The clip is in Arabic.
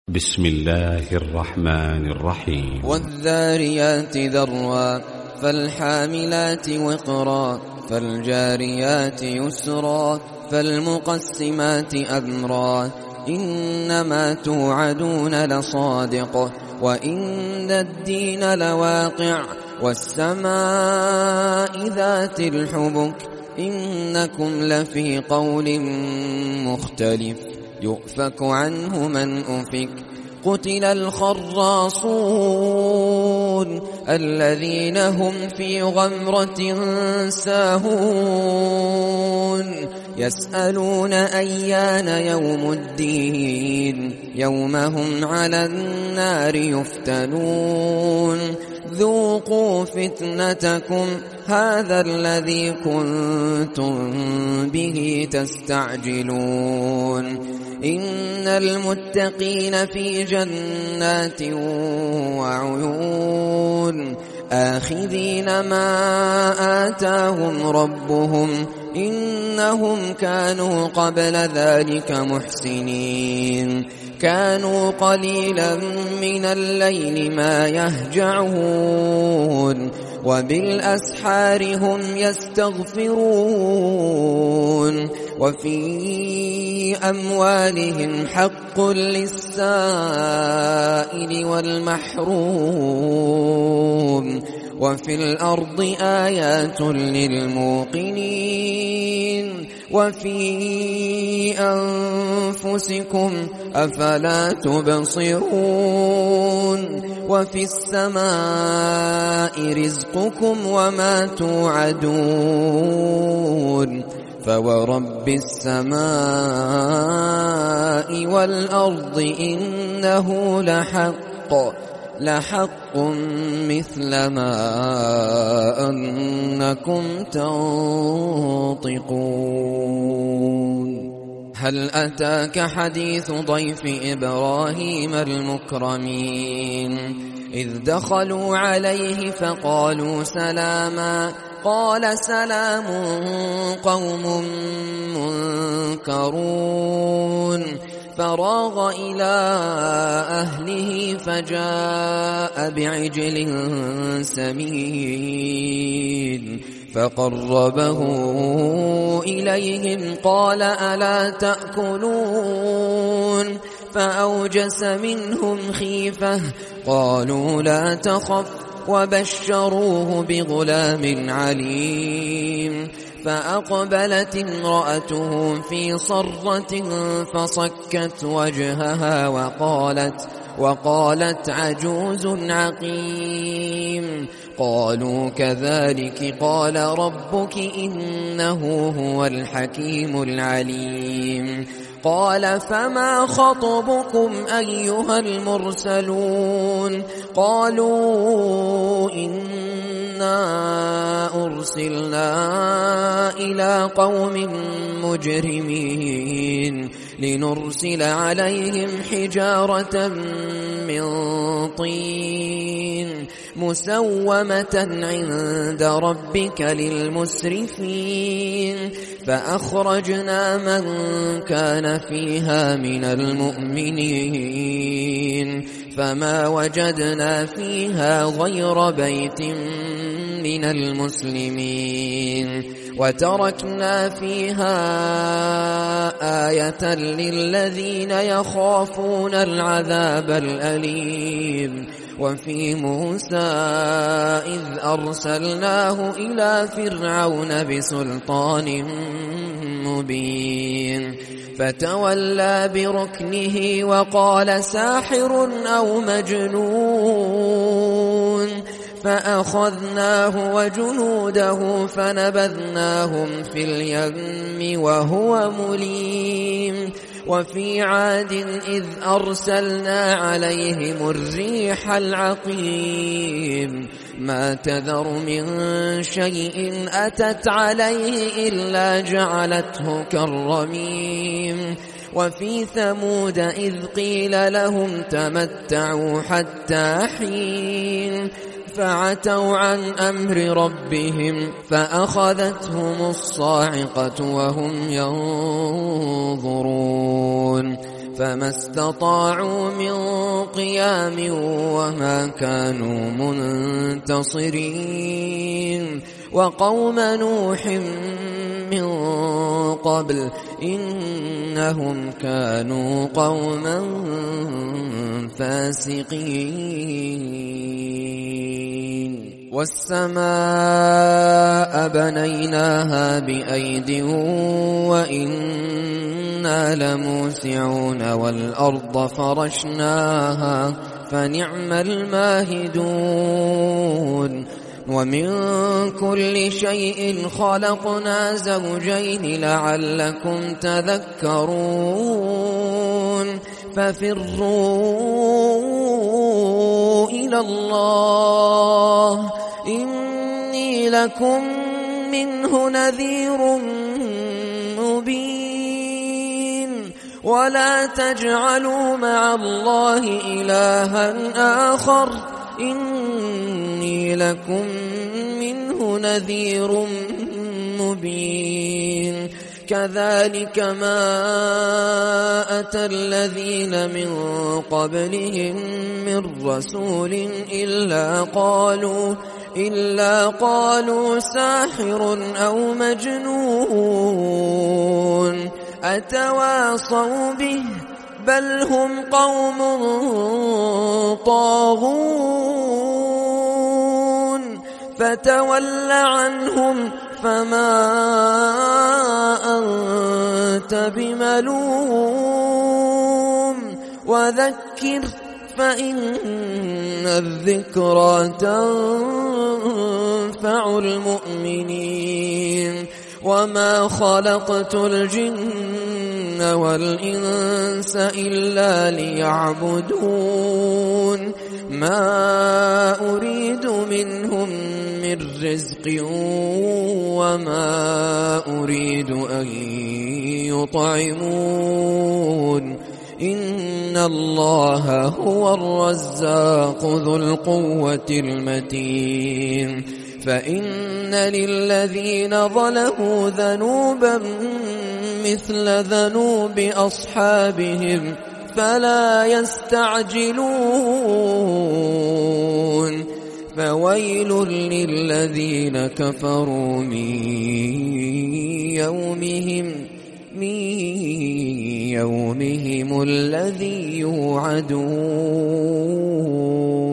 بسم الله الرحمن الرحيم. والذاريات ذروا فالحاملات وقرا فالجاريات يسرا فالمقسمات أمرا إنما توعدون لصادق وإن الدين لواقع والسماء ذات الحبك إنكم لفي قول مختلف يؤفك عنه من أفك قتل الخراصون الذين هم في غمرة ساهون يسألون أيان يوم الدين يوم هم على النار يفتنون ذوقوا فتنتكم هذا الذي كنتم به تستعجلون إن المتقين في جنات وعيون آخذين ما آتاهم ربهم إنهم كانوا قبل ذلك محسنين كانوا قليلا من الليل ما يهجعون وبالأسحار هم يستغفرون وفي أموالهم حق للسائل والمحروم وفي الأرض آيات للموقنين وفي أنفسكم أفلا تبصرون وفي السماء رزقكم وما توعدون فورب السماء والأرض إنه لحق مثل ما أنكم تنطقون هل أتاك حديث ضيف إبراهيم المكرمين إذ دخلوا عليه فقالوا سلاما قال سلام قوم منكرون فراغ إلى أهله فجاء بعجل سمين فقربه إليهم قال ألا تأكلون فأوجس منهم خيفة قالوا لا تخف وبشروه بغلام عليم فأقبلت امرأته في صرة فصكت وجهها وقالت عجوز عقيم قالوا كذلك قال ربك إنه هو الحكيم العليم قال فما خطبكم أيها المرسلون قالوا إنا أرسلنا إلى قوم مجرمين لنرسل عليهم حجارة من طين مسومة عند ربك للمسرفين فأخرجنا من كان فيها من المؤمنين فما وجدنا فيها غير بيت من المسلمين وتركنا فيها آية للذين يخافون العذاب الأليم وفي موسى إذ أرسلناه إلى فرعون بسلطان مبين فتولى بركنه وقال ساحر أو مجنون فأخذناه وجنوده فنبذناهم في اليم وهو مليم وفي عاد إذ أرسلنا عليهم الريح العقيم ما تذر من شيء أتت عليه إلا جعلته كالرميم وفي ثمود إذ قيل لهم تمتعوا حتى حين فعتوا عن أمر ربهم فأخذتهم الصاعقة وهم ينظرون فما استطاعوا من قيام وما كانوا منتصرين وقوم نوح من قبل إنهم كانوا قوما فاسقين والسماء بنيناها بأيد وإنا لموسعون والأرض فرشناها فنعم الماهدون ومن كل شيء خلقنا زوجين لعلكم تذكرون ففروا إلى الله إني لكم منه نذير مبين ولا تجعلوا مع الله إلها آخر إني لكم منه نذير مبين كذلك ما أتى الذين من قبلهم من رسول إلا قالوا ساحر أو مجنون أتواصوا به بل هم قوم طاغون فتول عنهم فما أنت بملوم وذكر فإن الذكرى تنفع المؤمنين وما خلقت الجن والإنس إلا ليعبدون ما أريد منهم من رزق وما أريد أن يطعمون إن الله هو الرزاق ذو القوة المتين فإن للذين ظلموا ذنوبا مثل ذنوب أصحابهم فلا يستعجلون فويل للذين كفروا من يومهم الذي يوعدون